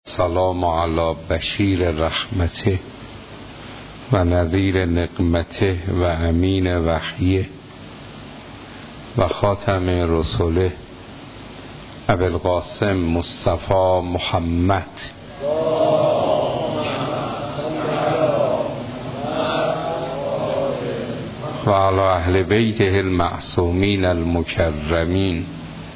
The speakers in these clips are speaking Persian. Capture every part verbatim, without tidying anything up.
سلام علی بشیر رحمته و نذیر نقمته و امین وحیه و خاتم رسوله ابوالقاسم مصطفی محمد و علی اهل بیته المعصومین المکرمین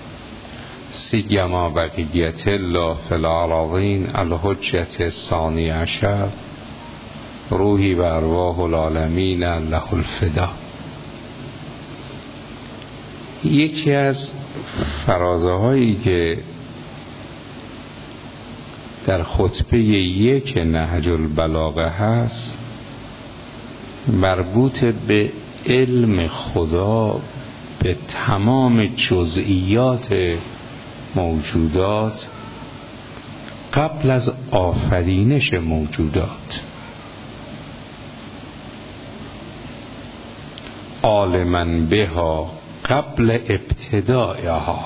سیما بقیت الله فی الارضین الحجة الثانی عشر روحی و ارواح العالمین له الفدا. یکی از فرازه هایی که در خطبه یک نهج البلاغه هست مربوط به علم خدا به تمام جزئیات موجودات قبل از آفرینش موجودات، عالماً بها قبل ابتدائها،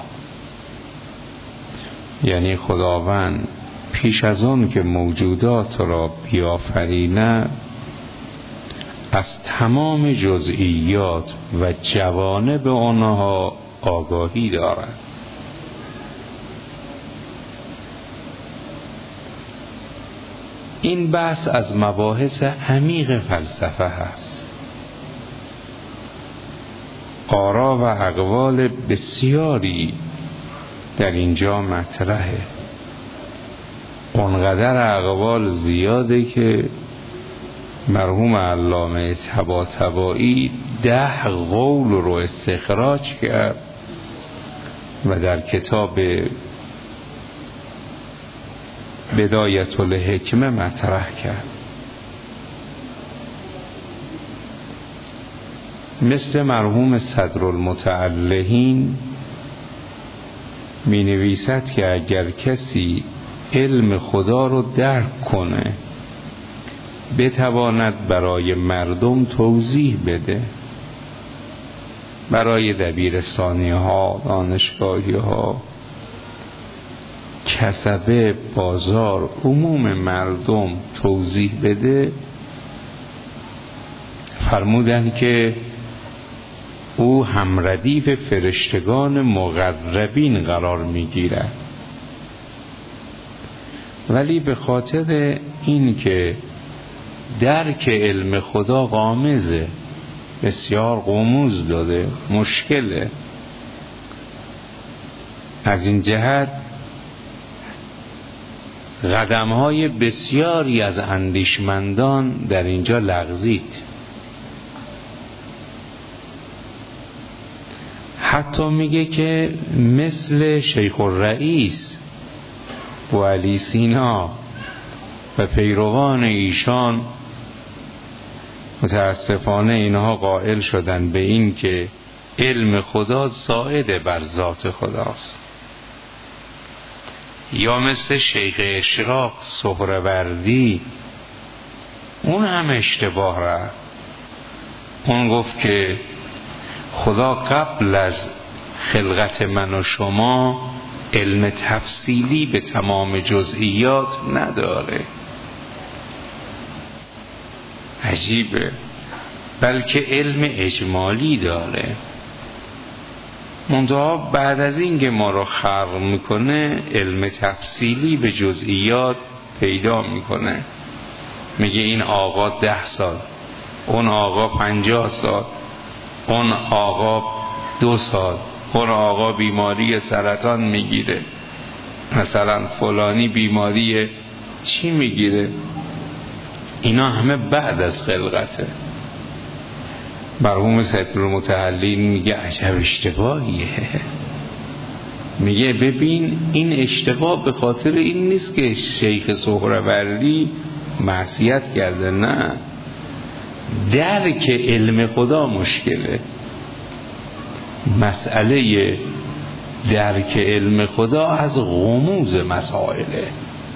یعنی خداوند پیش از آن که موجودات را بیافرینه از تمام جزئیات و جوانب آنها آگاهی دارد. این بحث از مباحث عمیق فلسفه هست. آرا و اقوال بسیاری در اینجا مطرحه، اونقدر اقوال زیاده که مرحوم علامه طباطبایی ده قول رو استخراج کرد و در کتاب بدایت الحکمه مطرح کرد. مثل مرحوم صدرالمتعلهین می نویسد که اگر کسی علم خدا رو درک کنه بتواند برای مردم توضیح بده، برای دبیرستانی ها، دانشگاهی ها، کسبه، بازار، عموم مردم توضیح بده، فرمودند که او همردیف فرشتگان مقربین قرار میگیرد. ولی به خاطر این که درک علم خدا غامضه، بسیار غموض داده، مشکله، از این جهت قدم‌های بسیاری از اندیشمندان در اینجا لغزید. حتی میگه که مثل شیخ الرئیس و علی سینا و پیروان ایشان متاسفانه اینها قائل شدن به این که علم خدا زائد بر ذات خداست. یا مثل شیخ اشراق سهروردی، اون هم اشتباه رفت. اون گفت که خدا قبل از خلقت من و شما علم تفصیلی به تمام جزئیات نداره. عجیبه، بلکه علم اجمالی داره. منتها بعد از این که ما رو خلق میکنه علم تفصیلی به جزئیات پیدا میکنه. میگه این آقا ده سال، اون آقا پنجاه سال، اون آقا دو سال، اون آقا بیماری سرطان میگیره، مثلا فلانی بیماری چی میگیره. اینا همه بعد از خلقته. مرحوم صدرالمتعلهین میگه عجب اشتباهیه. میگه ببین این اشتباه به خاطر این نیست که شیخ سهروردی معصیت کرده، نه، درک علم خدا مشکله. مسئله درک علم خدا از غموض مسائله.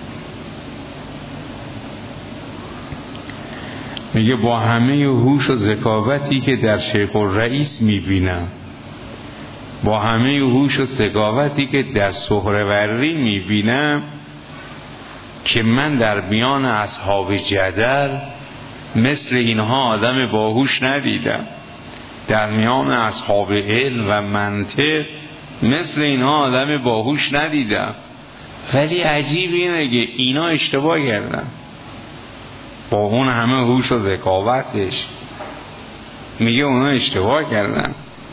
میگه با همه هوش و ذکاوتی که در شیخ الرئیس میبینم، با همه هوش و ذکاوتی که در سهروردی میبینم، که من در میان اصحاب جدل مثل اینها آدم باهوش ندیدم، در میان اصحاب علم و منطق مثل اینها آدم باهوش ندیدم. ولی عجیب اینه که اینا اشتباه کردن با اون همه هوش و ذکاوتش. میگه اونا اشتباه کردن.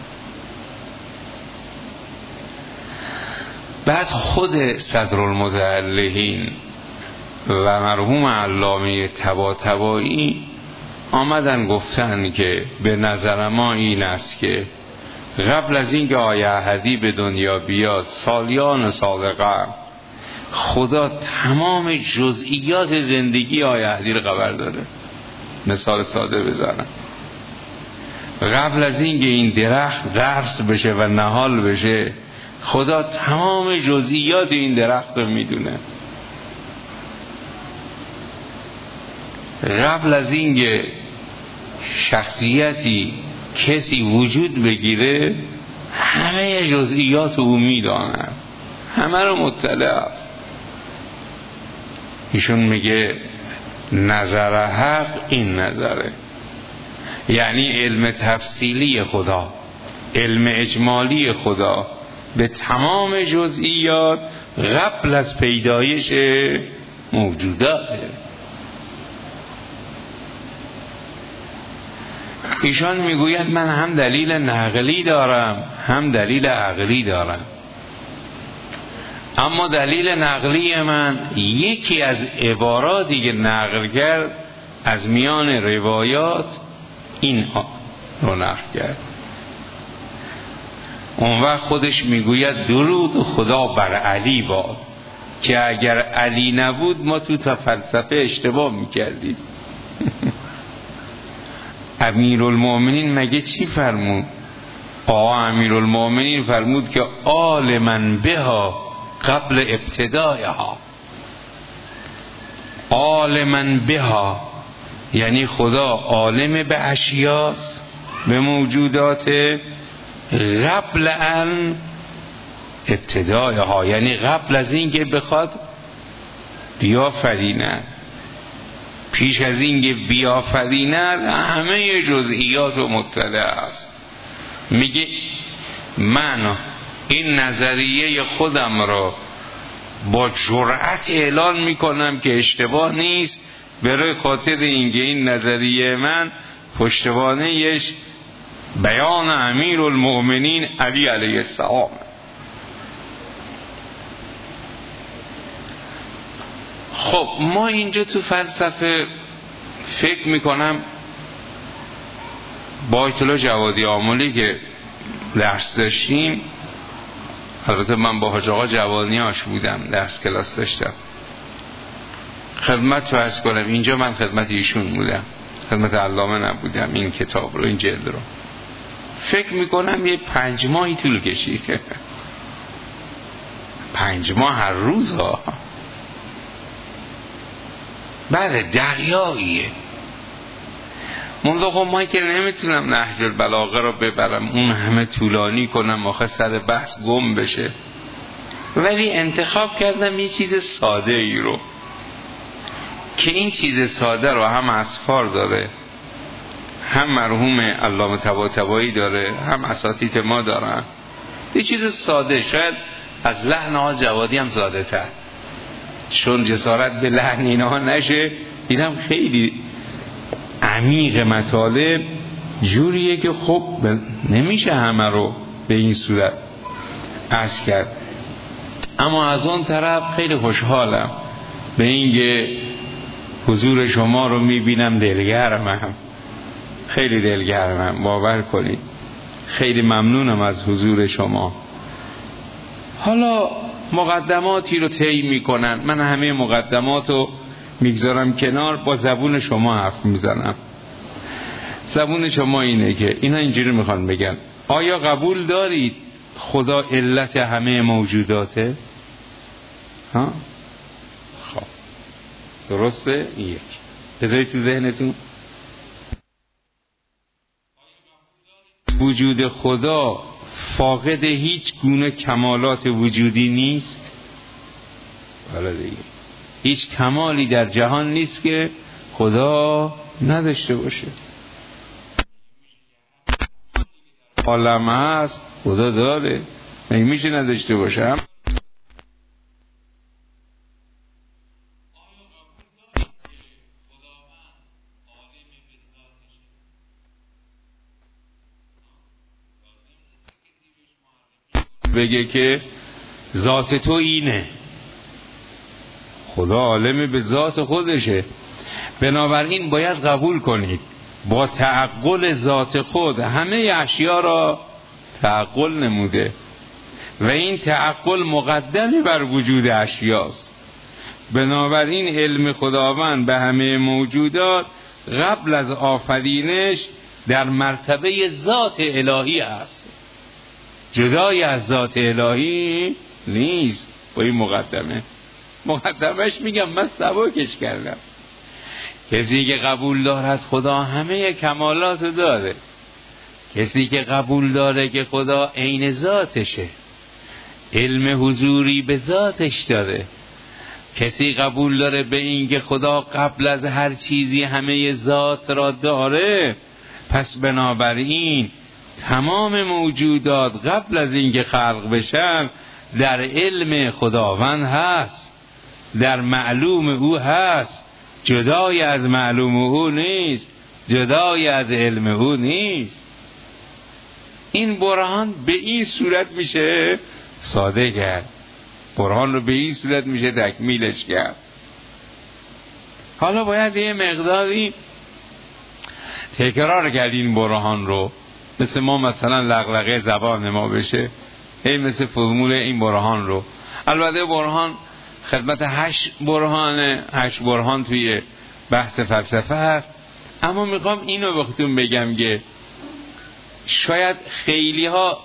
بعد خود صدرالمتعلقین و مرحوم علامه طباطبایی آمدن گفتن که به نظر ما این است که قبل از اینکه آیه احدی به دنیا بیاد سالیان سال قبل خدا تمام جزئیات زندگی آیه احدی رو خبر داره. مثال ساده بزنم، قبل از اینکه این درخت غرس بشه و نهال بشه خدا تمام جزئیات این درخت رو میدونه. قبل از اینکه شخصیتی کسی وجود بگیره همه جزئیات او میداند، همه رو مطلع است. ایشون میگه نظر حق این نظره، یعنی علم تفصیلی خدا، علم اجمالی خدا به تمام جزئیات قبل از پیدایش موجوداته. ایشان میگوید من هم دلیل نقلی دارم هم دلیل عقلی دارم، اما دلیل نقلی من یکی از عباراتی که نقل کرد از میان روایات این رو نقل کرد. اون وقت خودش میگوید درود خدا بر علی باد، که اگر علی نبود ما تو تا فلسفه اشتباه میکردیم. امیرالمؤمنین مگه چی فرمود؟ آقا امیرالمؤمنین فرمود که آل من بها قبل ابتدایها. آل من بها یعنی خدا عالم به اشیاست، به موجودات، قبل ان ابتدایها یعنی قبل از این که بخواد بیافرینه، پیش از این که بیافرینه همه جزئیات و مطلع است. میگه من این نظریه خودم را با جرأت اعلان میکنم که اشتباه نیست، برای خاطر اینکه این نظریه من پشتوانه‌اش بیان امیرالمؤمنین علی علیه السلام. خب ما اینجا تو فلسفه فکر میکنم با آیت الله جوادی آملی که درس داشتیم، البته من با حاج آقا جوانیاش بودم درس کلاس داشتم، خدمت تو عرض کنم اینجا من خدمت ایشون بودم، خدمت علامه نبودم. این کتاب رو، این جلد رو فکر میکنم یه پنج ماهی طول کشید. پنج ماه هر روز ها. بله دریاییه. منذ خب ما که نمیتونم نهج البلاغه رو ببرم اون همه طولانی کنم آخه سر بحث گم بشه، ولی انتخاب کردم یه چیز ساده ای رو که این چیز ساده رو هم اسفار داره، هم مرحوم علامه طباطبایی داره، هم اساتید ما دارن. یه چیز ساده، شاید از لحن ها جوادی هم ساده تر، چون جسارت به لحن اینها نشه. اینم خیلی عمیق مطالب جوریه که خب نمیشه همه رو به این صورت عرض کرد. اما از اون طرف خیلی خوشحالم به اینکه حضور شما رو میبینم، دلگرمم، خیلی دلگرمم، باور کنید. خیلی ممنونم از حضور شما. حالا مقدماتی رو طی میکنن، من همه مقدمات رو میگذارم کنار، با زبون شما حرف میزنم. زبون شما اینه که اینا اینجوری میخوان بگن آیا قبول دارید خدا علت همه موجوداته؟ ها؟ خب درسته؟ این یک بذارید تو ذهنتون. وجود خدا فاقد هیچ گونه کمالات وجودی نیست؟ بله دیگه. هیچ کمالی در جهان نیست که خدا نداشته باشه. عالم هست خدا داره، مگه میشه نداشته باشه؟ بگه که ذات تو اینه، خدا عالم به ذات خودشه. بنابراین باید قبول کنید با تعقل ذات خود همه اشیا را تعقل نموده و این تعقل مقدمی بر وجود اشیاست. بنابراین علم خداوند به همه موجودات قبل از آفرینش در مرتبه ذات الهی است، جدای از ذات الهی نیست. با این مقدمه مقدمش میگم من سبکش کردم. کسی که قبول دارد خدا همه کمالات داره، کسی که قبول داره که خدا عین ذاتشه، علم حضوری به ذاتش داره، کسی قبول داره به این که خدا قبل از هر چیزی همه ذات را داره، پس بنابراین تمام موجودات قبل از اینکه خلق بشن در علم خداوند هست، در معلوم او هست، جدای از معلوم او نیست، جدای از علم او نیست. این برهان به این صورت میشه ساده کرد، برهان رو به این صورت میشه تکمیلش کرد. حالا باید یه مقداری تکرار کرد این برهان رو، مثل ما مثلا لغلقه زبان ما بشه، هی مثل فرمول این برهان رو. البته برهان خدمت هشت برهان هشت برهان توی بحث فلسفه هست، اما میخوام اینو بهتون بگم که شاید خیلی ها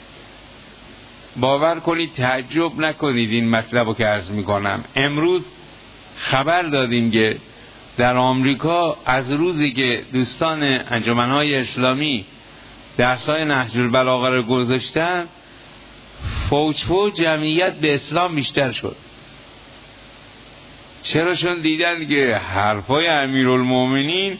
باور کنید تعجب نکنید این مطلب رو که عرض میکنم. امروز خبر دادیم که در آمریکا از روزی که دوستان انجمنهای اسلامی درسای نهج البلاغه رو گذاشتن، فوج فوج جمعیت به اسلام بیشتر شد. چرا؟ چون دیدن که حرفای امیرالمومنین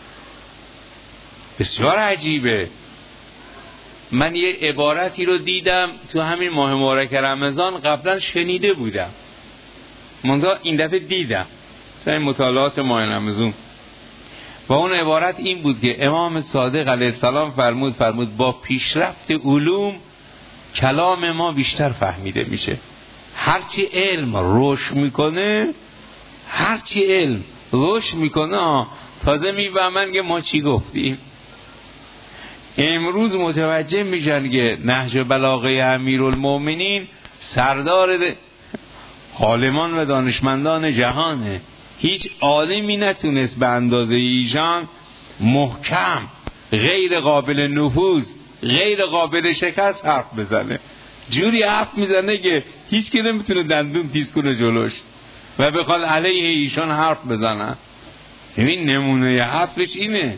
بسیار عجیبه. من یه عبارتی رو دیدم تو همین ماه مبارک رمضان، قبلا شنیده بودم منتها این دفعه دیدم تو این مطالعات ماه رمضان، و اون عبارت این بود که امام صادق علیه السلام فرمود فرمود با پیشرفت علوم کلام ما بیشتر فهمیده میشه. هرچی علم رشد میکنه هرچی علم رشد میکنه تازه میفهمن که ما چی گفتیم. امروز متوجه میشن که نهج بلاغه امیرالمومنین سردار عالمان و دانشمندان جهانه. هیچ عالمی نتونست به اندازه ایشان محکم، غیر قابل نفوذ، غیر قابل شکست حرف بزنه. جوری حرف میزنه که هیچ که نمیتونه دندون تیز کنه جلوش و بخواد علیه ایشان حرف بزنن. این نمونه حرفش اینه.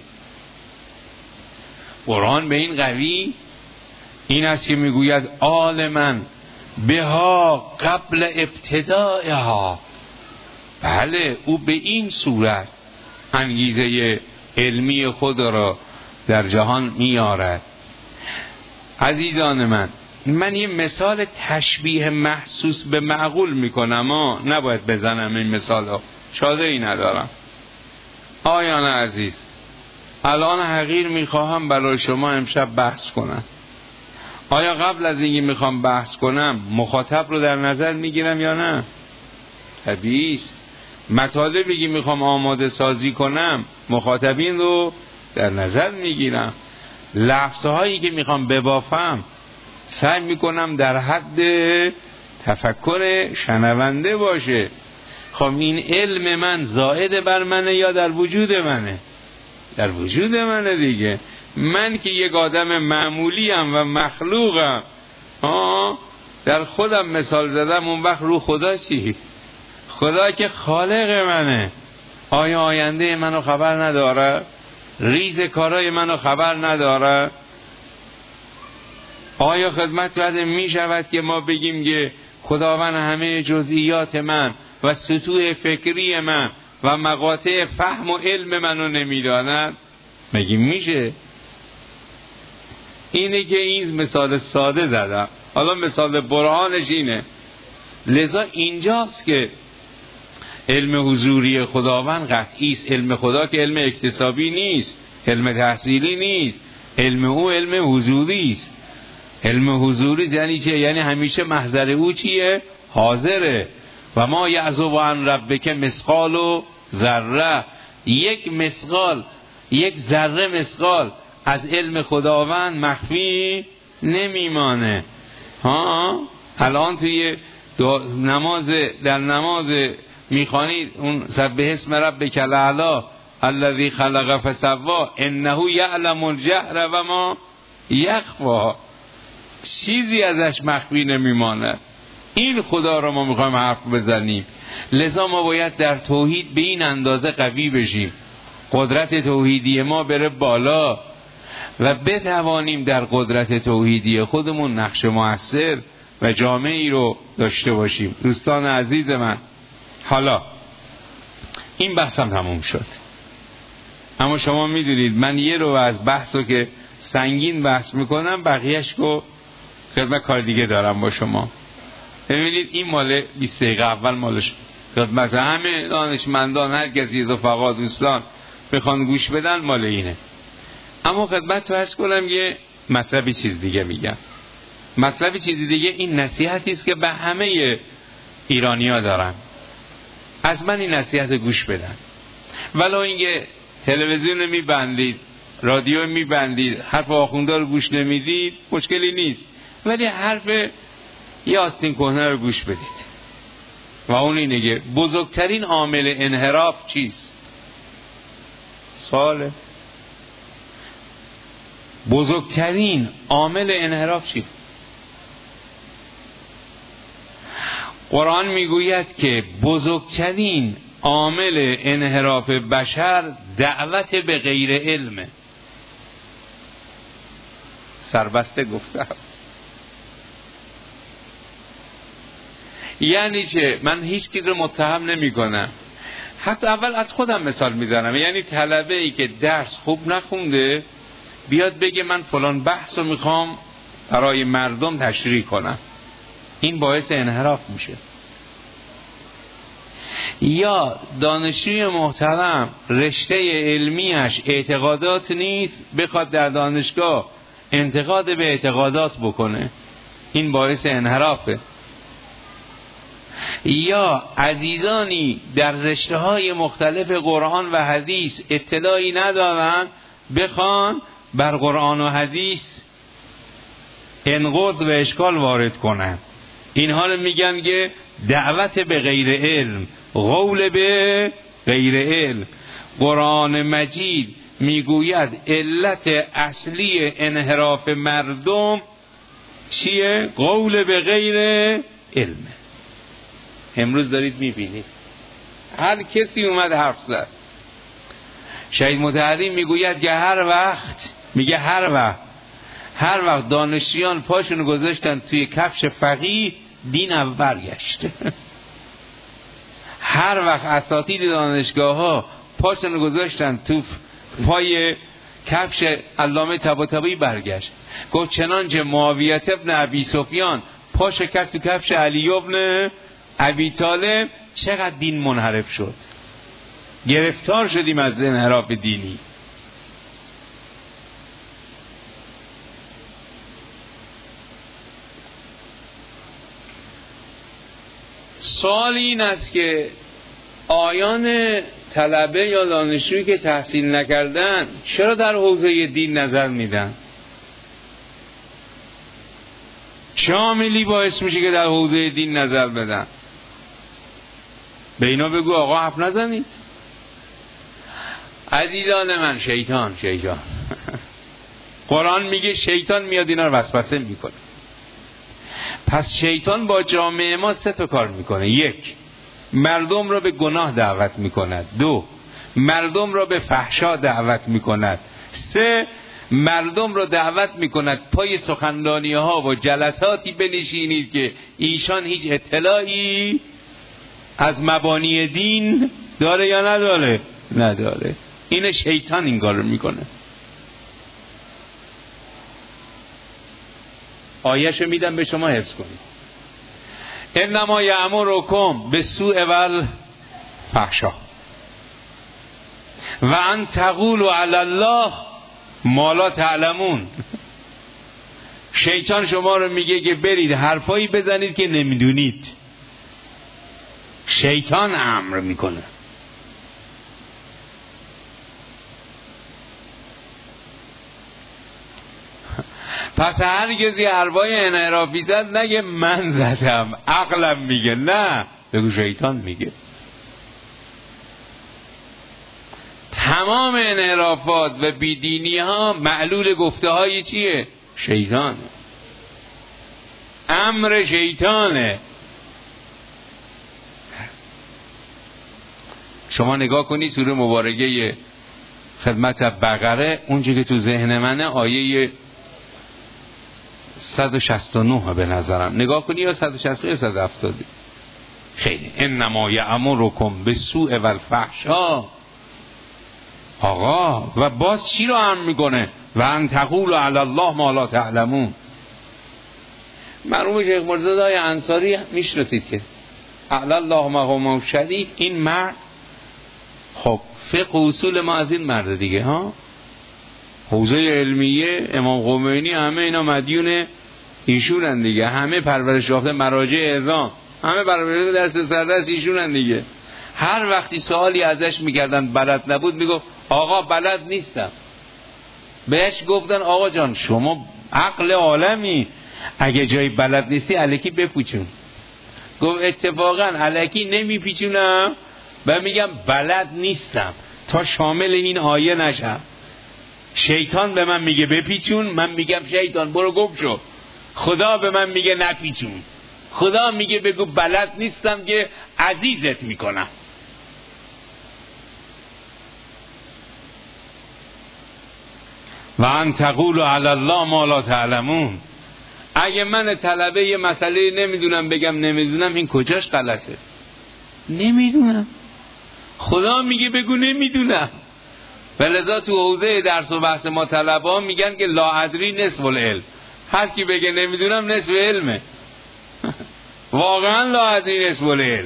قرآن به این قوی این است که میگوید عالماً بها قبل ابتدائها. بله، او به این صورت انگیزه علمی خود را در جهان میارد. عزیزان من، من یه مثال تشبیه محسوس به معقول میکنم، ها نباید بزنم این مثال ها، شاده ای ندارم. آیان عزیز، الان حقیر میخواهم برای شما امشب بحث کنم. آیا قبل از اینکه میخوام بحث کنم مخاطب رو در نظر میگیرم یا نه؟ طبیعی است. مطالبی که میخوام آماده سازی کنم مخاطبین رو در نظر میگیرم. لفظهایی که میخوام ببافم سعی میکنم در حد تفکر شنونده باشه. خب این علم من زائد بر منه یا در وجود منه؟ در وجود منه دیگه. من که یک آدم معمولیم و مخلوقم، آه در خودم مثال زدم، اون وقت رو خدا چی؟ خدا که خالق منه، آیا آینده منو خبر نداره؟ ریز کارای منو خبر نداره؟ آیا خدمت بعد می شود که ما بگیم که خداوند همه جزئیات من و سطوح فکری من و مقاطع فهم و علم منو نمیداند؟ مگه میشه؟ اینه که این مثال ساده زدم. حالا مثال برهانش اینه. لذا اینجاست که علم حضوری خداوند قطعی است. علم خدا که علم اکتسابی نیست، علم تحصیلی نیست، علم او علم حضوری است. علم حضوری یعنی چه؟ یعنی همیشه محضر او چیه؟ حاضره. و ما یعزب عن ربک مثقال و ذره، یک مثقال، یک ذره مثقال از علم خداوند مخفی نمیمانه. ها الان توی نماز، در نماز میخوانید اون سبح اسم ربک الاعلی الذی خلق فسوی انه یعلم الجهر و ما یخفی، چیزی ازش مخفی نمیمانه. این خدا رو ما میخوایم حرف بزنیم. لذا ما باید در توحید به این اندازه قوی بشیم، قدرت توحیدی ما بره بالا و بتوانیم در قدرت توحیدی خودمون نقش موثر و جامعی رو داشته باشیم. دوستان عزیز من، حالا این بحثم تموم شد، اما شما میدونید من یه رو از بحثو که سنگین بحث میکنم، بقیهش رو خدمت کار دیگه دارم با شما. ببینید این مال بیست دقیقه اول مالش خدمت همه دانشمندان، هر کسی رفقا دوستان بخوان گوش بدن مال اینه. اما خدمت تو عرض کنم یه مطلبی چیز دیگه میگم. مطلبی چیز دیگه این نصیحتی است که به همه ایرانی‌ها دارم، از من این نصیحت گوش بدن. ولو اینکه تلویزیون رو میبندید، رادیو میبندید، حرف آخوندا رو گوش نمیدید، مشکلی نیست، ولی حرف یه آستین کهنه رو گوش بدید. و اون اینه که بزرگترین عامل انحراف چیست؟ سواله. بزرگترین عامل انحراف چیست؟ قرآن میگوید که بزرگترین عامل انحراف بشر دعوت به غیر علمه. سربسته گفتم. یعنی چه؟ من هیچ کی رو متهم نمی کنم، حتی اول از خودم مثال میزنم. یعنی طلبه ای که درس خوب نخونده بیاد بگه من فلان بحث رو میخوام برای مردم تشریح کنم، این باعث انحراف میشه. یا دانشجوی محترم رشته علمیش اعتقادات نیست، بخواد در دانشگاه انتقاد به اعتقادات بکنه، این باعث انحرافه. یا عزیزانی در رشته های مختلف قرآن و حدیث اطلاعی ندارن، بخوان بر قرآن و حدیث انقض و اشکال وارد کنن، اینها رو میگن که دعوت به غیر علم، قول به غیر علم. قرآن مجید میگوید علت اصلی انحراف مردم چیه؟ قول به غیر علمه. امروز دارید میبینید هر کسی اومد حرف زد. شهید مطهری میگوید که هر وقت، میگه هر وقت هر وقت دانشیان پاشون گذاشتن توی کفش فقیه، دین هم برگشت. هر وقت اساتید دانشگاه ها پاشون گذاشتن تو پای کفش علامه طباطبایی، برگشت. گفت چنانچه معاویه ابن ابی سفیان پاش کرد تو کفش علی ابن ابی طالب، چقدر دین منحرف شد. گرفتار شدیم از انحراف دینی. سوال این است که آیان طلبه یا دانشجویی که تحصیل نکردن چرا در حوزه دین نظر میدن؟ چه عاملی باعث میشه که در حوزه دین نظر بدن؟ به اینا بگو آقا حرف نزنید. عزیزان من، شیطان شیطان قرآن میگه شیطان میاد اینا رو وسوسه میکنه. پس شیطان با جامعه ما سه تا کار میکنه. یک، مردم را به گناه دعوت میکند. دو، مردم را به فحشا دعوت میکند. سه، مردم را دعوت میکند پای سخنرانی ها و جلساتی بنشینید که ایشان هیچ اطلاعی از مبانی دین داره یا نداره؟ نداره. این شیطان این کار رو میکنه. آیه‌شو میدم به شما حفظ کنید. انما یأمرکم بالسوء والفحشاء و ان تقولوا علی الله ما لا تعلمون. شیطان شما رو میگه که برید حرفایی بزنید که نمیدونید. شیطان امر میکنه. پس هرگز یه حرفای انحرافی زد نگه من زدم، عقلم میگه، نه، بگو شیطان میگه. تمام انحرافات و بیدینی ها معلول گفته های چیه؟ شیطان. امر شیطانه. شما نگاه کنی سوره مبارکه خدمت بقره، اونچه که تو ذهن منه آیه صد و شصت و نه به نظرم، نگاه کنی یا صد و شصت یا صد و هفتاد. خیلی. انما یأمرکم بالسوء والفحشاء. آقا و باز چی رو امر میکنه؟ و ان تقولوا علی الله ما لا تعلمون. مرحوم شیخ مرتضی انصاری میشناسید که اعلی الله مقامه شدید. این مرد خب فقه اصول ما از این مرد دیگه ها. حوزه علمیه امام خمینی همه اینا مدیون ایشونن دیگه. همه پرورش یافته مراجع اعظام همه پرورش درس سردست ایشونن دیگه. هر وقتی سوالی ازش میکردن بلد نبود میگفت آقا بلد نیستم. بهش گفتن آقا جان شما عقل عالمی، اگه جایی بلد نیستی الکی بپوچون. گفت اتفاقا الکی نمیپیچونم و میگم بلد نیستم تا شامل این آیه نشم. شیطان به من میگه بپیچون، من میگم شیطان برو گم شو. خدا به من میگه نپیچون. خدا میگه بگو بلد نیستم که عزیزت میکنم. و ان تقولوا علی الله ما لا تعلمون. اگه من طلبه یه مسئله نمیدونم بگم نمیدونم، این کجاش غلطه؟ نمیدونم. خدا میگه بگو نمیدونم. ولذا تو حوزه درس و بحث ما طلبا میگن که لا ادری نصف العلم. هر کی بگه نمیدونم نصف علمه. واقعا لا ادری نصف العلم.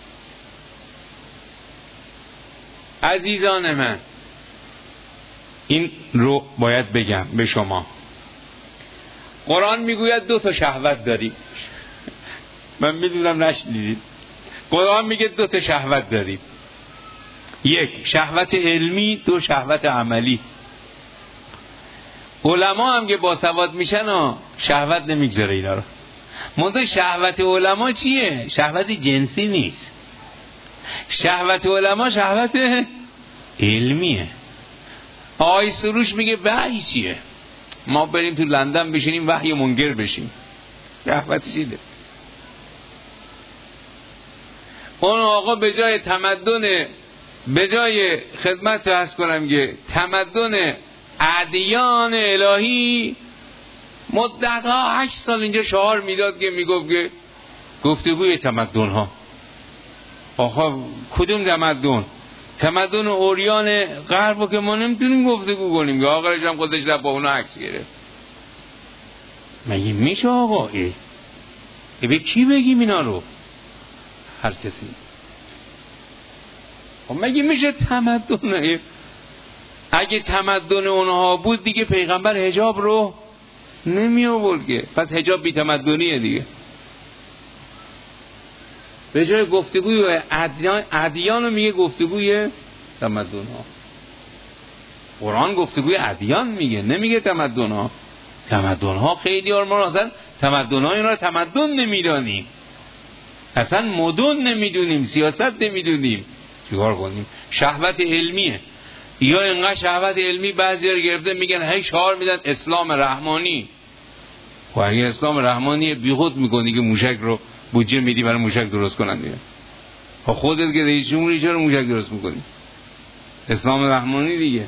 عزیزان من این رو باید بگم به شما. قرآن میگوید دو تا شهوت داریم. من میدونم نشنیدید. قرآن میگه دو تا شهوت داریم. یک شهوت علمی، دو شهوت عملی. علما هم که باسواد میشن و شهوت نمیگذاره اینا رو. منتها شهوت علما چیه؟ شهوت جنسی نیست. شهوت علما شهوت علمیه. آقای سروش میگه وحی چیه؟ ما بریم تو لندن بشینیم وحی منکر بشیم. شهوت چیه؟ اون آقا به جای تمدن، به جای خدمت عرض کنم که تمدن ادیان الهی مدت ها هشت سال اینجا شعار میداد که میگفت که گفتگوی تمدن ها. آقا کدوم تمدن؟ تمدن اوریان غرب که ما نمیتونیم گفتگو کنیم که آقایش هم خودش رفت با اونا عکس گرفت. مگه میشه آقا؟ ای ای به کی بگیم اینا رو؟ هر کسی. مگه میشه تمدن؟ اگه تمدن اونها بود دیگه پیغمبر حجاب رو نمی آورد که. پس حجاب بی تمدنیه دیگه. به جای گفتگوی ادیان ادیان رو میگه گفتگوی تمدن ها. قرآن گفتگوی ادیان میگه، نمیگه تمدن ها. تمدن ها خیلی ها ما اصلا تمدن ها اینا رو تمدن نمیدانیم، اصلا مدن نمیدونیم، سیاست نمیدونیم. چیکار کنیم؟ شهوت علمیه. یا اینقدر شهوت علمی بعضی رو گرفته میگن هی شعار میدن اسلام رحمانی. و اگه اسلام رحمانی بیخود میکنی که موشک رو بودجه میدی برای موشک درست کنن دیگه. خب خودت که رئیس جمهوری چرا موشک درست میکنی؟ اسلام رحمانی دیگه.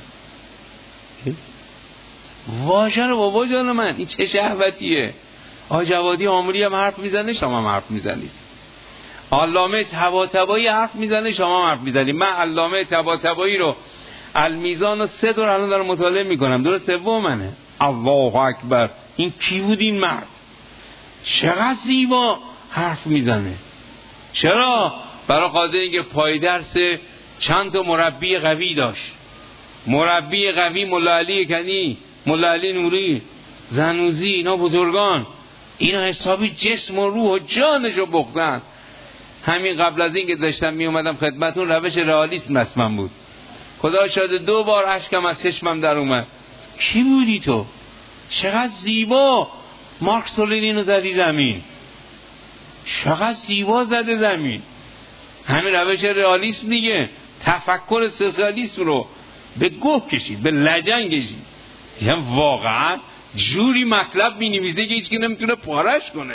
واشه رو بابا جان من، این چه شهوتیه؟ آقا جوادی آموری هم حرف میزنه، شما هم حرف میزنید. علامه طباطبایی حرف میزنه، شما هم حرف میزنید. من علامه طباطبایی رو المیزان و سه دور الان دارم مطالعه میکنم، دور سوم منه. الله اکبر، این کی بود این مرد؟ چقدر زیبا حرف میزنه. چرا؟ برای خاطر اینکه پای درس چند تا مربی قوی داشت. مربی قوی مولا علی کنی، مولا علی نوری، زنوزی، اینا بزرگان، اینا حسابی جسم و روح و جانشو بختن. همین قبل از این که داشتم می اومدم خدمتون روش رئالیسم مسمم بود. خدا شاده دو بار اشکم از چشمم در اومد. کی بودی تو؟ چقدر زیبا مارکس و لنین رو زدی زمین، چقدر زیبا زده زمین. همین روش رئالیسم دیگه، تفکر سوسیالیسم رو به گوه کشید، به لجن کشید. یعنی واقعا جوری مطلب می نویسه که هیچ که نمیتونه پارش کنه.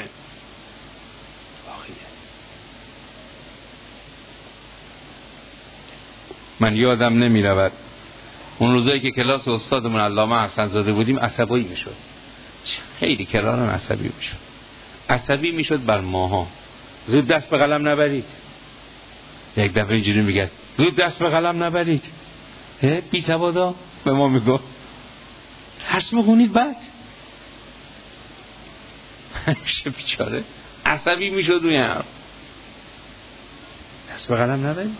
من یادم نمی رود اون روزایی که کلاس استادمون علامه حسن زاده بودیم عصبی می شد، خیلی کرارن عصبی می شد. عصبی می شد بر ماها. زود دست به قلم نبرید. یک دفعه اینجوری میگه زود دست به قلم نبرید. بی سوادا به ما میگو درس بخونید بعد. همیشه بیچاره عصبی می شد روی هم. دست به قلم نبرید.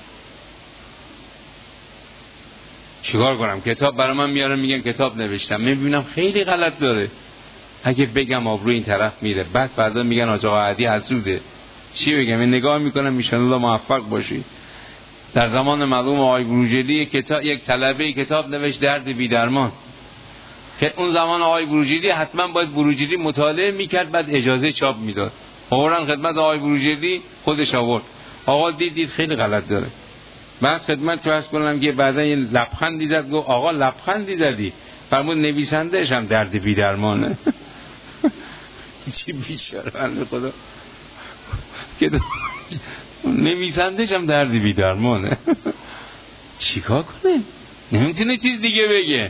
چیکار کنم؟ کتاب برای من میارن میگن کتاب نوشتم، میبینم خیلی غلط داره. اگه بگم آبرو این طرف میره، بعد فردا میگن آقا عادی حسوده، چی بگم؟ این نگاه میکنم ان الله موفق باشی. در زمان مرحوم آقای بروجردی کتاب، یک طلبه کتاب نوشت درد بی درمان، که اون زمان آقای بروجردی حتما باید بروجردی مطالعه میکرد بعد اجازه چاپ میداد. آوردن خدمت آقای بروجردی، خودش آورد. آقا دید دید خیلی غلط داره. بعد خدمت تو عرض کنم که بعدا یه لبخندی زد، گفت آقا لبخندی زدی، فرمود نویسنده‌اش هم درد بی درمانه. چی بیچاره بنده خدا که نویسنده‌اش هم درد بی درمانه. چیکار کنه؟ نمیتونه چیز دیگه بگه.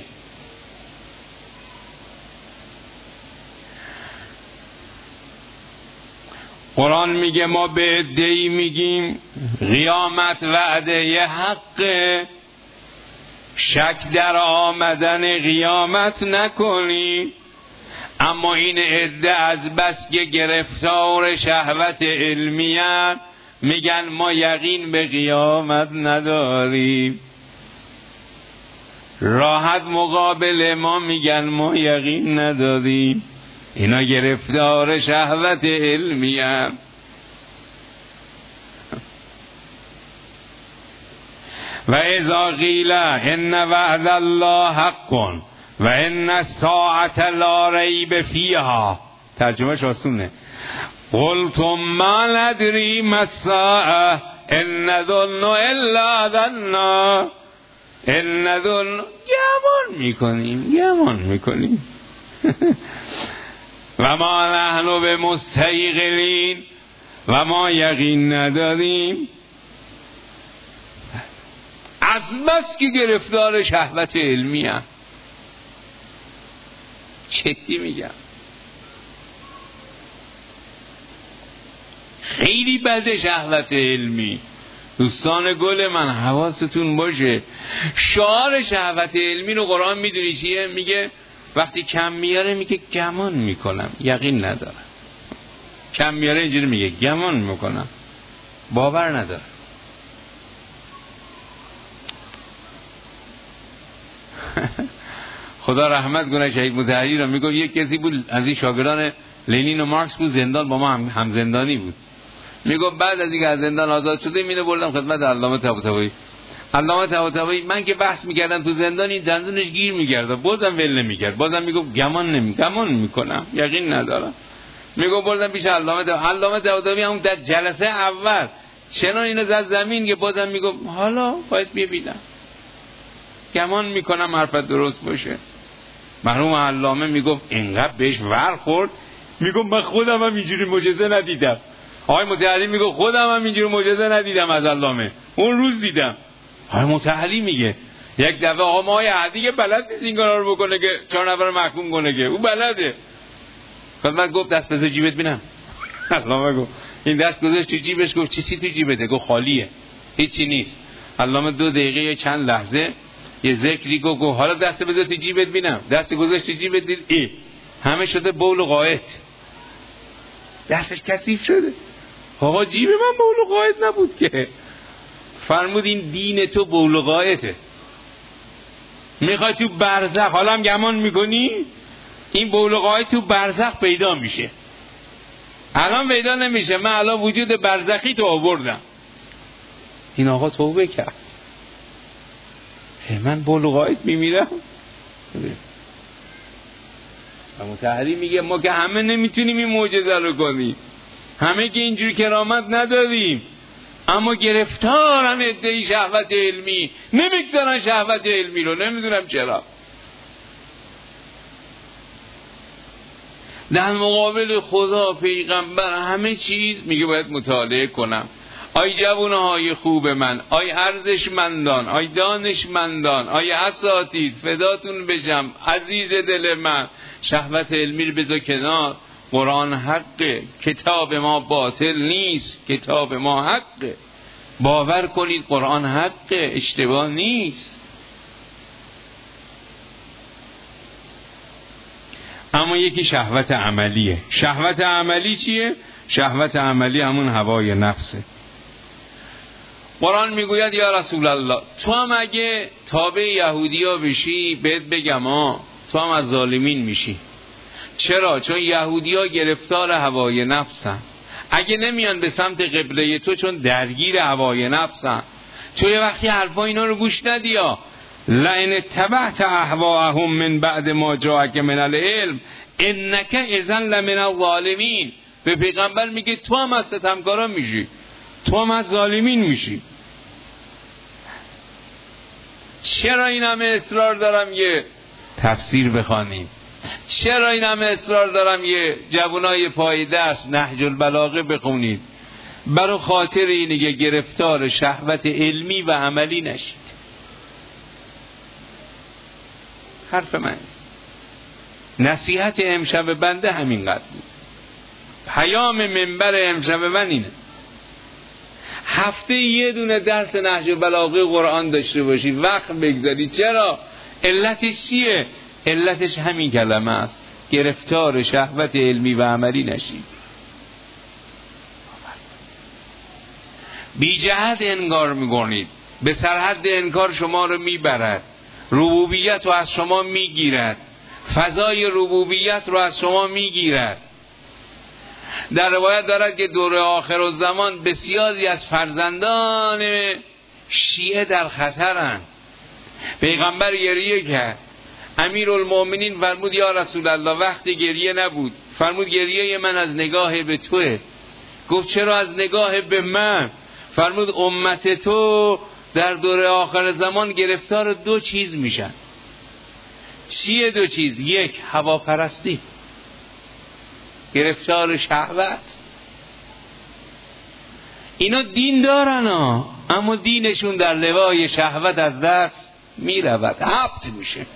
قرآن میگه ما به عده‌ای میگیم قیامت وعده ی حقه، شک در آمدن قیامت نکنی. اما این عده از بس که گرفتار شهوت علمیان میگن ما یقین به قیامت نداریم. راحت مقابل ما میگن ما یقین نداریم. اینا گرفتار شهوت علمی هم. و اذا قیل ان وعد الله حق و ان الساعة لا ریب فیها، ترجمهش آسونه، قلتم ما ندری ما الساعة ان نظن الا ظنا، ان نظن، گمان میکنیم گمان میکنیم و ما نحن به مستیقنین، و ما یقین نداریم. از بس که گرفتار شهوت علمی هم. جدی میگم خیلی بده شهوت علمی. دوستان گل من حواستون باشه، شعار شهوت علمی رو قرآن میدونی چیه؟ میگه وقتی کم میاره میگه گمان میکنم، یقین ندارم. کم میاره اینجوری میگه گمان میکنم، باور ندارم. خدا رحمت کنه شهید مطهری رو. میگه یک کسی بود از این شاگردان لنین و مارکس بود، زندان با ما هم, هم زندانی بود. میگه بعد از اینکه از زندان آزاد شده اینو بردم خدمت علامه طباطبایی. علامه طباطبایی من که بحث میکردم تو زندان این دندونش گیر میگرد، بازم ول نمیکرد، بازم میگفت گمان نمی گمان میکنم، یقین ندارم. میگه بردم پیش علامه طباطبایی. علامه طباطبایی هم در جلسه اول چنان اینو زد زمین که بازم میگفت حالا باید ببینم، گمان میکنم حرفت درست باشه. مرحوم علامه میگفت اینقدر بهش ور خورد، میگفت من خودم هم اینجوری معجزه ندیدم. آقای متحری میگه خودم هم اینجوری معجزه ندیدم از علامه، اون روز دیدم. آقای متحری میگه یک دفعه آقا ما آقای عدیگه بلد نیست این کارا رو بکنه که چهار نفر محکوم کنه، که او بلده. خدمت گفت دست بذار جیبت بینم. علامه گفت این دست گذاشت تو جیبش، گفت چی چی تو جیبته؟ گفت خالیه، هیچی نیست. علامه دو دقیقه چند لحظه یه ذکری گفت، گفت حالا دست بذار تو جیبت بینم. دست گذاشت تو جیبت، دید ای همه شده بول و غائط، دستش کثیف شده. آقا جیب من بول و غائط نبود که. فرمود این دین تو بول و غائطه، میخوای تو برزخ، حالا هم گمان میکنی این بول و غائط تو برزخ پیدا میشه؟ الان پیدا نمیشه، من الان وجود برزخی تو آوردم. این آقا توبه کرد، من بول و غائط میمیرم. و مطهری میگه ما که همه نمیتونیم این معجزه رو کنیم، همه که اینجوری کرامت نداریم، اما گرفتارن ادعای شهوت علمی، نمیگذارن شهوت علمی رو، نمیدونم چرا. در مقابل خدا، پیغمبر، همه چیز میگه باید مطالعه کنم. آی جوانه های خوب من، آی ارزشمندان، آی دانشمندان، آی اساتید، فداتون بشم، عزیز دل من، شهوت علمی رو بذار کنار. قرآن حقه، کتاب ما باطل نیست، کتاب ما حقه. باور کنید قرآن حقه، اشتباه نیست. اما یکی شهوت عملیه. شهوت عملی چیه؟ شهوت عملی همون هوای نفسه. قرآن میگوید یا رسول الله، تو هم اگه تابع یهودی ها بشی، بهت بگم ها، تو هم از ظالمین میشی. چرا؟ چون یهودی ها گرفتار هوای نفسن. اگه نمیان به سمت قبله تو، چون درگیر هوای نفسن. چون یه وقتی حرفا اینا رو گوش ندی ها، لئن اتبعت اهواءهم من بعد ما جاءک من العلم انک اذا لمن الظالمین. به پیغمبر میگه تو هم از ستمکاران میشی، تو هم از ظالمین میشی. چرا این همه اصرار دارم یه تفسیر بخوانیم؟ چرا این همه اصرار دارم یه جوانای پای دست نهج البلاغه بخونید؟ برای خاطر اینه که گرفتار شهوت علمی و عملی نشید. حرف من، نصیحت امشب بنده همینقدر بود. پیام منبر امشب من اینه، هفته یه دونه درس نهج البلاغه قرآن داشته باشی، وقت بگذاری. چرا؟ علتش چیه؟ علتش همین کلمه است، گرفتار شهوت علمی و عملی نشید. بی جهت انکار میکنید، به سرحد انکار شما رو میبرد، ربوبیت رو از شما میگیرد، فضای ربوبیت رو از شما میگیرد. در روایت دارد که دور آخر الزمان بسیاری از فرزندان شیعه در خطرند. پیغمبر گریه کرد، امیرالمومنین فرمود یا رسول الله وقتی گریه نبود. فرمود گریه من از نگاه به توه. گفت چرا از نگاه به من؟ فرمود امت تو در دور آخر زمان گرفتار دو چیز میشن. چیه دو چیز؟ یک، هواپرستی، گرفتار شهوت. اینا دین دارن ها، اما دینشون در لوای شهوت از دست میرود، حبط میشه.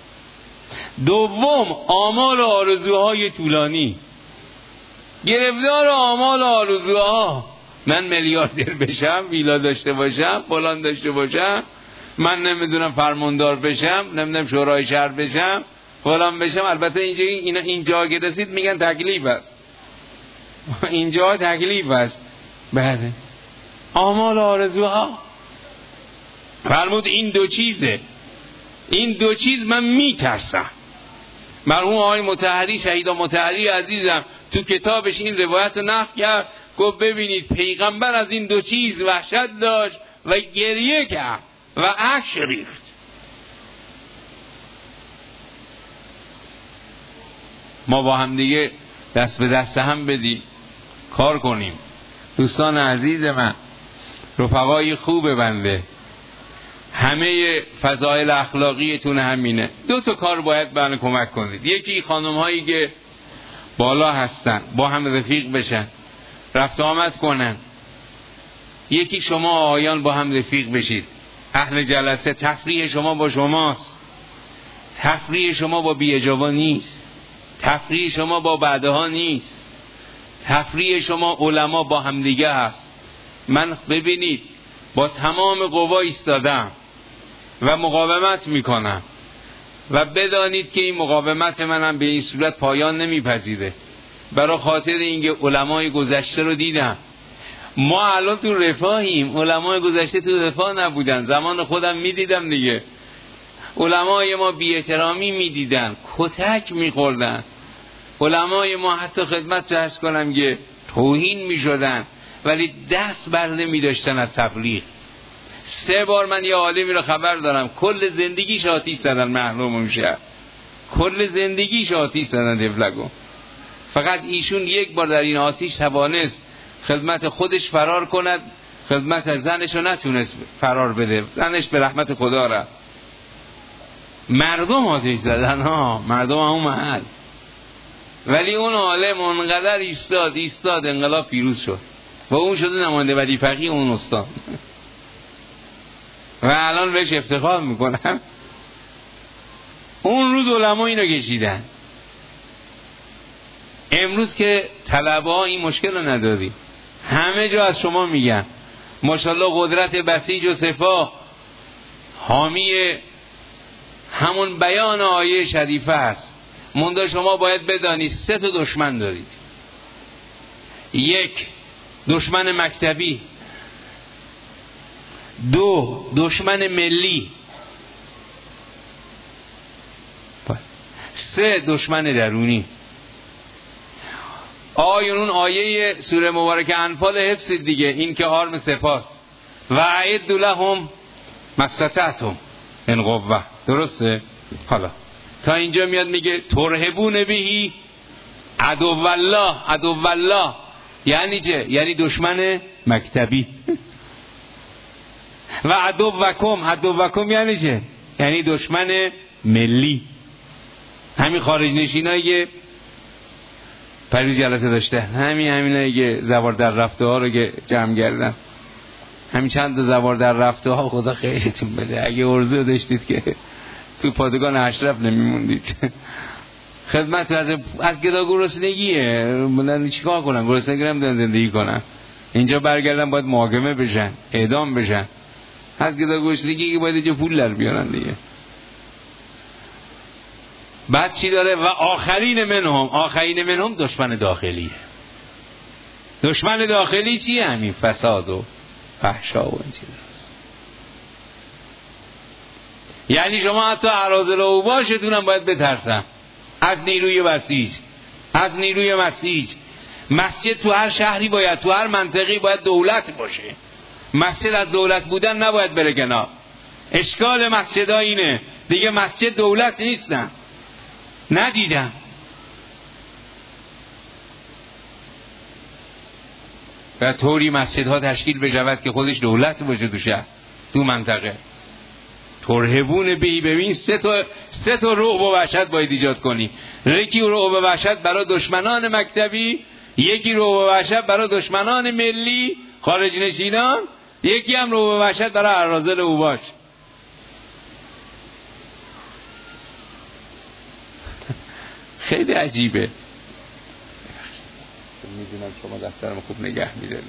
دوم، آمال و آرزوهای طولانی، گرفتار آمال و آرزوها. من میلیاردر بشم، ویلا داشته باشم، فلان داشته باشم، من نمیدونم فرماندار بشم، نمیدونم شورای شهر بشم، فلان بشم. البته اینجا اینا اینجا که رسید میگن تکلیف است، اینجا تکلیف است. بله، آمال و آرزوها. فرمود این دو چیزه، این دو چیز من میترسم. مرحوم آقای مطهری، شهیدا مطهری عزیزم، تو کتابش این روایت رو نقل کرد. گفت ببینید پیغمبر از این دو چیز وحشت داشت و گریه کرد و اشک ریخت. ما با هم دیگه دست به دست هم بدیم، کار کنیم. دوستان عزیز من، رفقای خوب بنده، همه فضایل اخلاقیتون همینه. دو تا کار باید برای کمک کنید. یکی خانم هایی که بالا هستن با هم رفیق بشن، رفت آمد کنن. یکی شما آقایان با هم رفیق بشید. اهل جلسه، تفریح شما با شماست، تفریح شما با بی‌اجابا نیست، تفریح شما با بعدها نیست. تفریح شما علما با همدیگه هست. من ببینید با تمام قوا ایستادم و مقاومت میکنم و بدانید که این مقاومت منم به این صورت پایان نمیپذیره، برای خاطر اینکه علمای گذشته رو دیدم. ما الان تو رفاهیم، علمای گذشته تو رفاه نبودن. زمان خودم میدیدم دیگه، علمای ما بی احترامی میدیدن، کتک میخوردن. علمای ما حتی خدمت رس کنم که توهین میشدن، ولی دست بر نمیداشتن از تبلیغ. سه بار من یه عالمی رو خبر دارم کل زندگیش آتیش زدن محروم اون شهر، کل زندگیش آتیش زدن دفلگو. فقط ایشون یک بار در این آتیش توانست خدمت خودش فرار کند، خدمت زنش رو نتونست فرار بده، زنش به رحمت خدا رفت. مردم آتیش زدن ها، مردم همون محل، ولی اون عالم اونقدر ایستاد ایستاد انقلاب پیروز شد و اون شده نماینده ولی فقیه اون استاد و الان بهش افتخار میکنم. اون روز علما اینو کشیدن. امروز که طلبه ها این مشکل رو نداری، همه جا از شما میگن ماشاءالله قدرت بسیج و سپاه حامی همون بیان آیه شریفه است. منده شما باید بدانید سه تا دشمن دارید. یک، دشمن مکتبی. دو، دشمن ملی. سه، دشمن درونی. آیون آیه سوره مبارکه انفال حفظ دیگه، این که آرم سپاست و اعدوا لهم ما استطعتم من قوة. درسته؟ حالا تا اینجا میاد میگه ترهبون بهی عدو الله. عدو الله یعنی چه؟ یعنی دشمن مکتبی. و عدوکم. عدوکم یعنی چه؟ یعنی دشمن ملی. همین خارج نشینایی که پریز جلسه داشته، همین همینایی که زوار در رفته ها رو که جمع کردن، همین چند زوار در رفته ها، خدا خیرتون بده. اگه ارزو داشتید که تو پادگان اشرف نمیموندید. خدمت از از گدا گرسنگیه، من چیکار کنم؟ گرسنگی نمیدونن زندگی کنن. اینجا برگردن باید محاکمه بشن، اعدام بشن. از گدا گرسنگی که باید اینجا پول در بیارن دیگه. بعد چی داره؟ و آخرین منهم. آخرین منهم دشمن داخلیه. دشمن داخلی چیه؟ همین فساد و فحشا و این چیزاست. یعنی شما حتی اراذل و باشتون هم باید بترسن از نیروی بسیج، از نیروی مسیج. مسجد تو هر شهری باید، تو هر منطقی باید دولت باشه. مسجد از دولت بودن نباید بره کنار. اشکال مسجدها اینه دیگه، مسجد دولت نیستن. ندیدم و طوری مسجدها تشکیل بشود که خودش دولت باشه تو شهر، تو منطقه. ترهبون بهی. ببین سه تا سه تا رعب و وحشت باید ایجاد کنی. یکی رعب و وحشت برای دشمنان مکتبی، یکی رعب و وحشت برای دشمنان ملی خارج نشینان، یکی هم رعب و وحشت برای اراذل و اوباش. خیلی عجیبه. میدونم شما دفترم خوب نگه میداری.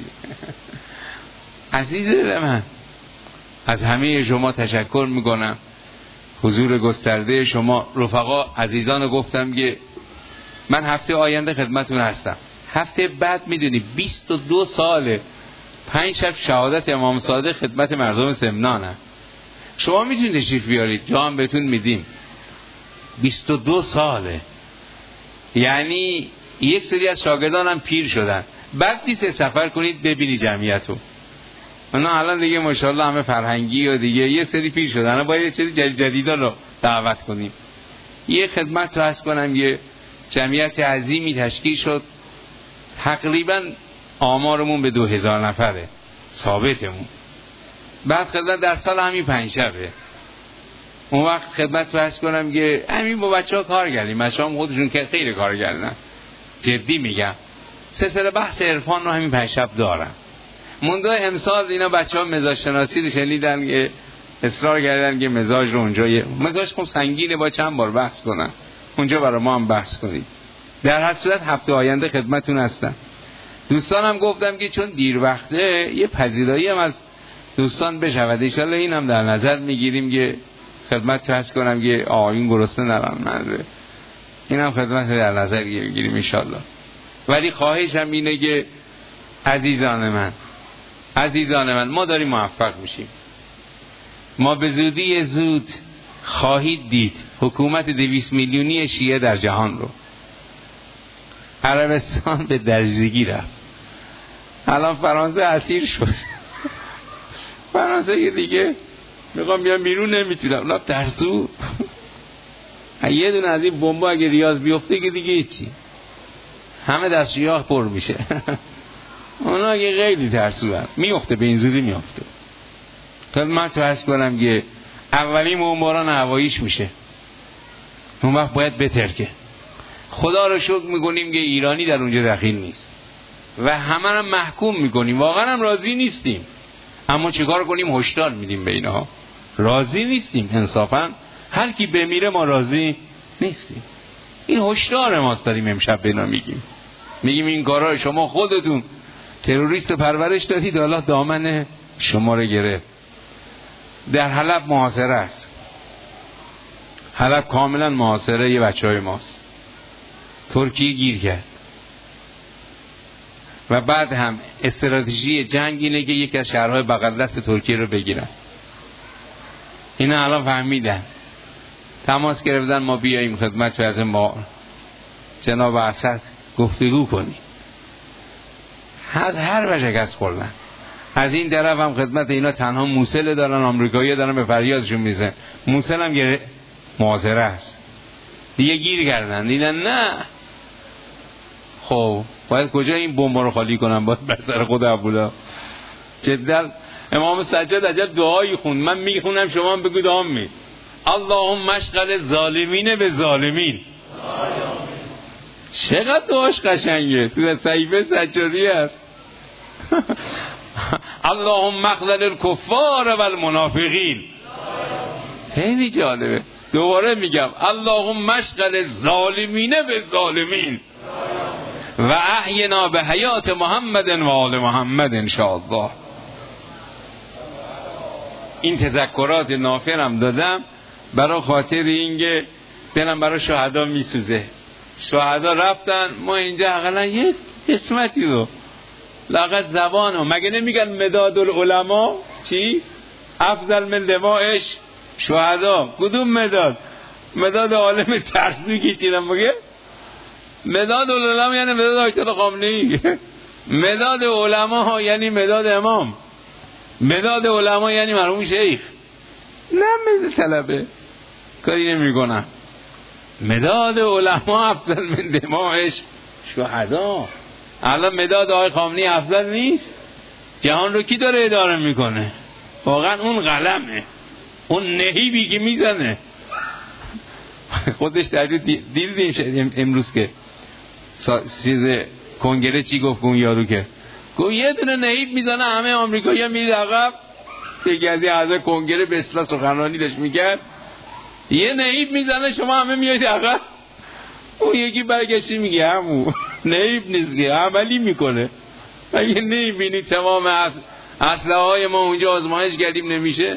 عزیز دل من، از همه شما تشکر میکنم. حضور گسترده شما رفقا عزیزان. گفتم که من هفته آینده خدمتون هستم. هفته بعد میدونی بیست و دو ساله پنج شب شهادت امام صادق خدمت مردم سمنانه. شما میتونید تشریف بیارید، جا هم بهتون میدیم. بیست و دو ساله، یعنی یک سری از شاگردان هم پیر شدن. بعد نیست سفر کنید ببینی جمعیتو. اونا الان دیگه ماشاءالله همه فرهنگی و دیگه یه سری پیر شدن، باید یه سری جدید جدیدا رو دعوت کنیم. یه خدمت رو عرض کنم، یه جمعیت عظیمی تشکیل شد. تقریبا آمارمون به دو هزار نفره ثابتمون. بعد خدمت در سال همین پنج شبه. اون وقت خدمت رو عرض کنم که همین با بچه ها کار کردیم. بچه هم خودشون که خیلی کار کردن، جدی میگم. سلسله بحث عرفان رو همین پنج شب دارن. منذ امسال اینا بچه ها مزاج شناسی رو شنیدن که اصرار کردن که مزاج رو اونجا، مزاج خب سنگینه، با چند بار بحث کنن اونجا برای ما هم بحث کنید. در هر صورت هفته آینده خدمتون هستم. دوستانم گفتم که چون دیر وقته یه پذیرایی هم از دوستان بشود، انشالله این هم در نظر میگیریم که خدمت عرض کنم که آقایون گرسنه نرن، منظوره این هم خدمت در نظر میگیریم انشالله. ولی خواهش هم اینه که عزیزان من عزیزان من ما داریم موفق میشیم. ما به زودی زود خواهید دید حکومت دویست میلیونی شیعه در جهان رو. عربستان به درجگی رفت، الان فرانسه اسیر شد. فرانسه که دیگه میخوام بیان بیرون نمیتونم، اونا ترسو. یه دونه از این بمبا اگه ریاض بیفته که دیگه هیچی، همه دستشویی پر میشه. اونا اگه خیلی ترسو هست میفته، به این زودی میفته. من تو عرض کنم که اولین بمباران هواییش میشه، اون وقت باید بترکه. خدا رو شکر میکنیم که ایرانی در اونجا دخیل نیست و همه هم محکوم میکنیم، واقعا هم راضی نیستیم، اما چیکار کنیم؟ هشدار میدیم به اینها. راضی نیستیم انصافا، هر کی بمیره ما راضی نیستیم. این هشدار ماست، داریم امشب بنا میگیم میگیم این کارا شما خودتون تروریست پرورش دادید، حالا دامن شما رو گرفت. در حلب محاصره است، حلب کاملا محاصره یه بچه های ماست. ترکیه گیر کرد و بعد هم استراتژی جنگ اینه که یکی از شهرهای بغل دست ترکیه رو بگیرن. اینا الان فهمیدن، تماس گرفتن ما بیاییم خدمت از ما جناب اسد گفتگو کنیم. از هر وجه از کلن از این طرف هم خدمت اینا تنها موسل دارن، آمریکایی دارن به فریادشون میزن. موسل هم گره محاصره است دیگه، گیر کردن دیدن نه. خب باید کجا این بمب رو خالی کنم؟ باید بر سر خود ابولا. جدا امام سجاد عجب دعایی خوند، من میخونم شما هم بگو دعا می. اللهم اشغل ظالمین به ظالمین. چقدر دعاش قشنگه، تو صحیفه سجادی است. اللهم اخذل الکفار و المنافقین. خیلی جالبه. دوباره میگم اللهم اشغل الظالمین به ظالمین و احینا به حیات محمد و آل محمد انشاءالله. این تذکرات نافرم دادم برای خاطر اینکه دلم برای شهدا میسوزه. شهدا رفتن، ما اینجا حداقل یه قسمتی رو لقد زبانو، مگه نمیگن مداد العلماء چی؟ افضل من دماءش شهدا. کدوم مداد؟ مداد عالم ترسوی که چیرم بگه؟ مداد العلماء یعنی مداد آیت الله خامنه‌ای. مداد علماء یعنی مداد امام. مداد علماء یعنی مرحوم شیخ. نه مداد طلبه کاری نمی کنم. مداد علماء افضل من دماءش شهدا. الان مداد آقای خامنه‌ای افضل نیست؟ جهان رو کی داره اداره میکنه؟ واقعا اون قلمه، اون نهیبی که میزنه خودش در دیدیم امروز که چیز کنگره چی گفت اون یارو که گفت یه دونه نهیب میزنه همه آمریکایی‌ها میرید عقب. یکی از اعضای کنگره به اصطلاح سخنرانی داشت میکرد، یه نهیب میزنه شما همه میایید عقب. اون یکی برگشتی میگه همون نهیب نیست که عملی میکنه. اگه نمیبینی تمام اسلحه های ما اونجا آزمایش کردیم نمیشه،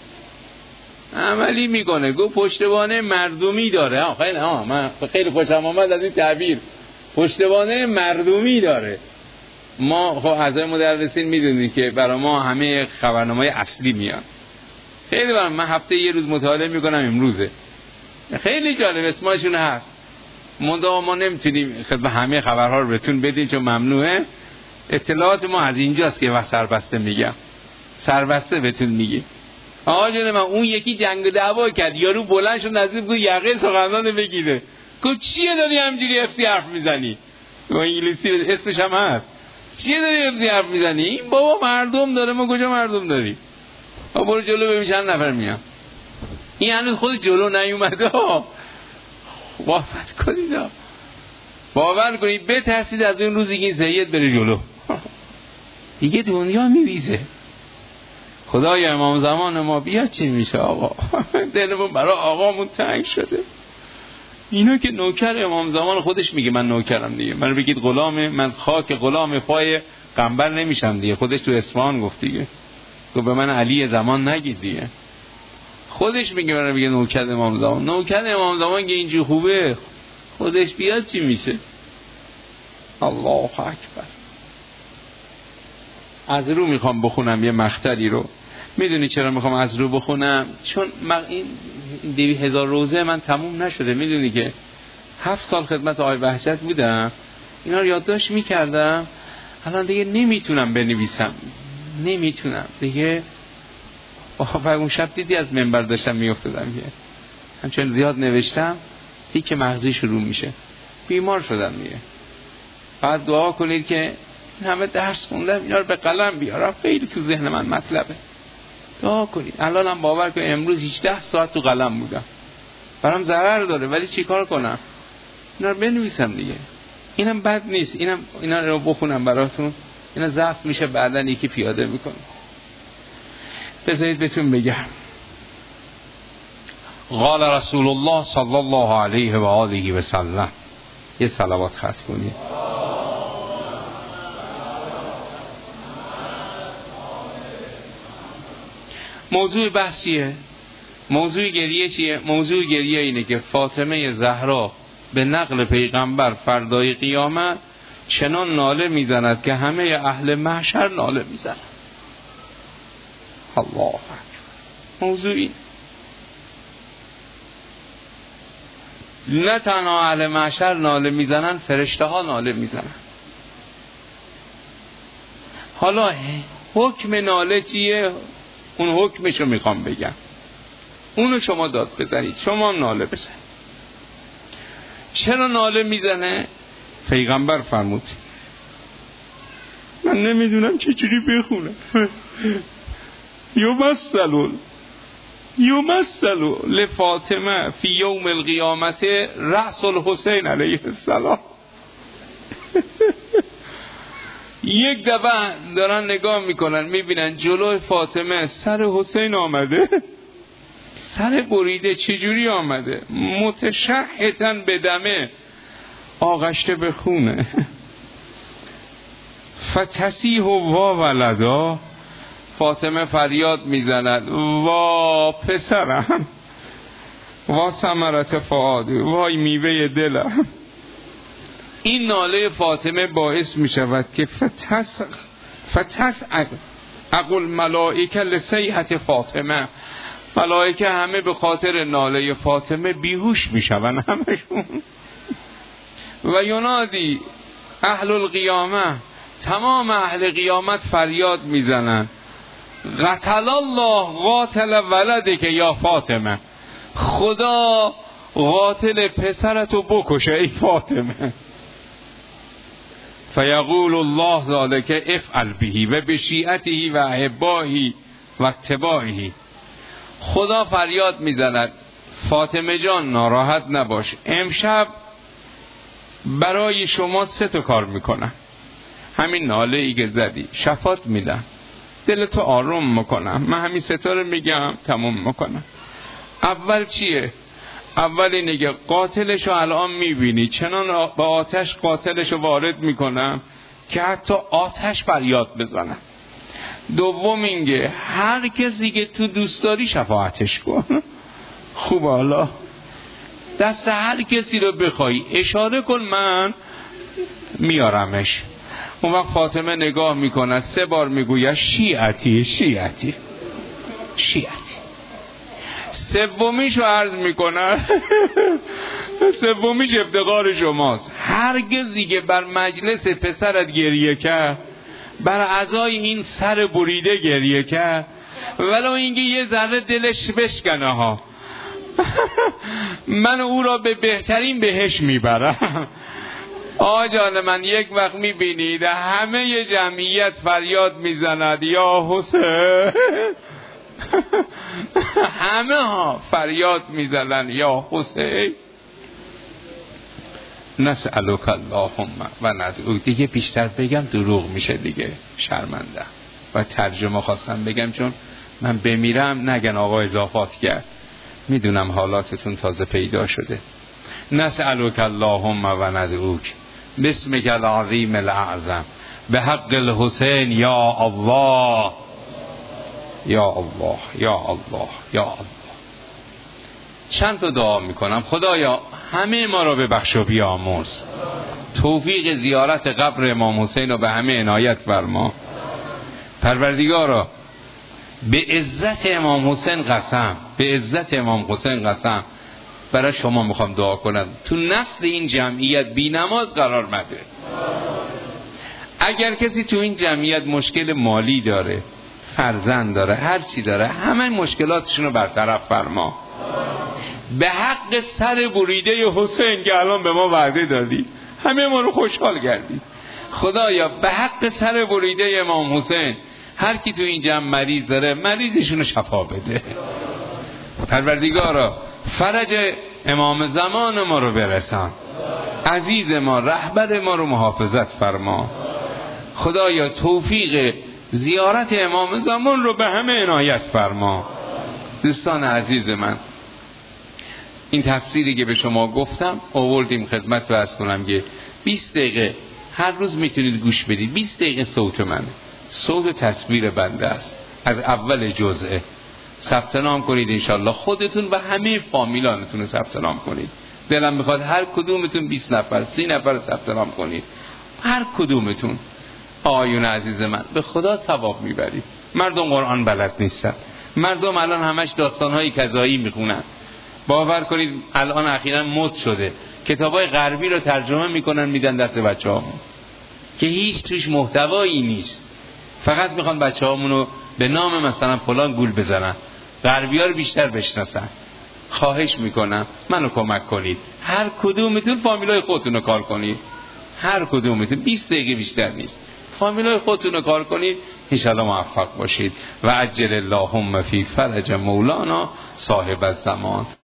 عملی میکنه. گفت پشتوانه مردمی داره. خیلی ها من خیلی خوشم آمد از این تعبیر، پشتوانه مردمی داره. ما خب اعضای مدرسین میدونید که برای ما همه خبرنامه‌های اصلی میاد. خیلی برای من هفته یه روز مطالعه میکنم، امروزه خیلی جالب اسمشون هست. منتها ما نمیتونیم خدمت همه خبرها رو بهتون بدیم چون ممنوعه. اطلاعات ما از اینجاست که وقت سربسته میگم، سربسته بهتون میگیم. آقا جون من اون یکی جنگ و دعوا کرد، یارو بلند شد نزدیک بود یقه سخنران بگیره. گفت چیه داری همجوری افسی حرف میزنی؟ و انگلیسی اسمش هم هست. چیه داری افسی حرف میزنی؟ این بابا مردم داره، ما کجا مردم داریم؟ آقا برو جلو ببین چند نفر میان. این هنوز خود جلو نیومده ها. باور کنید ها. باور کنید بترسید از اون روزی که این سید بره جلو. دیگه دنیا میریزه. خدای امام زمان ما بیا چی میشه آقا؟ دلمون برای آقامون تنگ شده. اینا که نوکر امام زمان خودش میگه من نوکرم دیگه، من بگید غلام، من خاک غلام پای قنبر نمیشم دیگه. خودش تو اصفهان گفت دیگه، گفت به من علی زمان نگید دیگه. خودش میگه من میگه نوکر امام زمان. نوکر امام زمان که اینجور خوبه، خودش بیاد چی میشه؟ الله اکبر. از رو میخوام بخونم یه مقطعی رو. میدونی چرا میخوام از رو بخونم؟ چون این دوی هزار روزه من تموم نشده. میدونی که هفت سال خدمت آقای وحجت بودم، اینا رو یادداشت میکردم، الان دیگه نمیتونم بنویسم، نمیتونم دیگه. و اون شب دیدی از منبر داشتم میافتادم که همچنان زیاد نوشتم، تیک مغزی شروع میشه، بیمار شدم دیگه. بعد دعا کنید که این همه درس خوندم اینا رو به قلم بیارم، خیلی تو ذهن من مطلبه. دعا کنید. الانم باور کن امروز هجده ساعت تو قلم بودم، برام ضرر داره ولی چی کار کنم؟ اینا رو بنویسم دیگه. اینم بد نیست، اینم اینا رو بخونم براتون، اینا ضعف میشه بعدن یکی پیاده میکنه. بذارید بهتون بگم. قال رسول الله صلی الله علیه و آله و سلم. یه صلوات ختم کنید. موضوع بحثیه، موضوع گریه چیه؟ موضوع گریه اینه که فاطمه زهرا به نقل پیغمبر فردای قیامت چنان ناله میزند که همه اهل محشر ناله میزنند. الله اکبر. موضوع این نه تنها اهل محشر ناله میزنن، فرشته ها ناله میزنن. حالا حکم ناله چیه؟ اون حکمشو میخوام بگم، اونو شما داد بزنید، شما ناله بزنید. چرا ناله میزنه؟ پیغمبر فرمود من نمیدونم چجوری بخونم. یمثلون یمثل لفاطمه فی یوم القیامت رأس الحسین علیه السلام. یک دفعه دارن نگاه میکنن میبینن جلوی فاطمه سر حسین آمده، سر بریده. چجوری آمده؟ متشحطاً به دمه، آغشته به خونه. فتسیح وا ولدا، فاطمه فریاد میزند وا پسرم، وا ثمرت فؤاد، وای میوه دلم. این ناله فاطمه باعث می شود که فتس فتس اقل ملائکه لصیحت فاطمه، ملائکه همه به خاطر ناله فاطمه بیهوش می شوند همشون. و ینادی اهل القیامه، تمام اهل قیامت فریاد می زنند قتل الله قاتل ولدک یا فاطمه، خدا قاتل پسرتو بکشه ای فاطمه. فیقول الله ذالک افعل بهی و بشیعته و احباهی و اتباعه. خدا فریاد میزند فاطمه جان ناراحت نباش، امشب برای شما سه تا کار میکنم. همین ناله ای که زدی شفات میدم، دلتو آروم میکنم، من همین سه تا رو میگم تموم میکنم. اول چیه؟ اول اینه که قاتلشو الان میبینی چنان به آتش قاتلشو وارد میکنم که حتی آتش فریاد بزنه. دوم اینگه هر کسی که تو دوست داری شفاعتش کن. خوب، حالا دست هر کسی رو بخوای اشاره کن من میارمش. اون وقت فاطمه نگاه میکنه، سه بار میگوید شیعتی شیعتی شیعتی. سومیشو عرض میکنه سومیش افتقار شماست. هرگزی که بر مجلس پسرت گریه کرد، بر عزای این سر بریده گریه کرد، ولو اینکه یه ذره دلش بشکنه ها، من او را به بهترین بهش میبرم. آقا جان من، یک وقت میبینید همه جمعیت فریاد میزند یا حسین، همه ها فریاد میزنن یا حسین. نسألک اللهم و ندعو. دیگه بیشتر بگم دروغ میشه دیگه، شرمنده. و ترجمه خواستم بگم چون من بمیرم نگن آقا اضافات کرد. میدونم حالاتتون تازه پیدا شده. نسألک اللهم و ندعوک باسمک العظیم الاعظم به حق الحسین یا الله یا الله یا الله یا الله. چند تا دعا میکنم. خدایا همه ما را ببخش و بیامرز، توفیق زیارت قبر امام حسین رو به همه عنایت فرما. پروردگارا به عزت امام حسین قسم، به عزت امام حسین قسم برای شما میخوام دعا کنم تو نسل این جمعیت بی نماز قرار مده. اگر کسی تو این جمعیت مشکل مالی داره، فرزند داره، هر چی داره، همه مشکلاتشون رو برطرف فرما. به حق سر بریده حسین که الان به ما وعده دادی، همه ما رو خوشحال کردی. خدایا به حق سر بریده امام حسین هر کی تو این جمع مریض داره مریضشون رو شفا بده. پروردگارا فرج امام زمان ما رو برسان، عزیز ما رهبر ما رو محافظت فرما. خدایا توفیق زیارت امام زمان رو به همه عنایت فرما. دوستان عزیز من، این تفسیری که به شما گفتم آوردیم خدمت عرض کنم که بیست دقیقه هر روز میتونید گوش بدید. بیست دقیقه صوت منه، صوت تصویر بنده است از اول جزءه. ثبت نام کنید انشالله، خودتون و همه فامیلانتون رو ثبت نام کنید. دلم میخواد هر کدومتون بیست نفر سی نفر ثبت نام کنید، هر کدومتون. آیون عزیز من به خدا ثواب میبرید. مردم قرآن بلد نیستن، مردم الان همش داستانهای کذایی میخونن. باور کنید الان اخیراً مد شده کتابای غربی رو ترجمه میکنن میدن دست بچه‌هامون که هیچ توش محتوایی نیست، فقط میخوان بچه‌هامون رو به نام مثلا فلان گول بزنن، غربی‌ها رو بیشتر بشناسن. خواهش میکنم منو کمک کنید، هر کدومتون فامیلای خودتون رو کار کنید، هر کدومتون بیست دقیقه بیشتر نیست، فامیلای خودتون رو کار کنید، انشاءالله موفق باشید. و عجل اللهم فی فرج مولانا صاحب الزمان.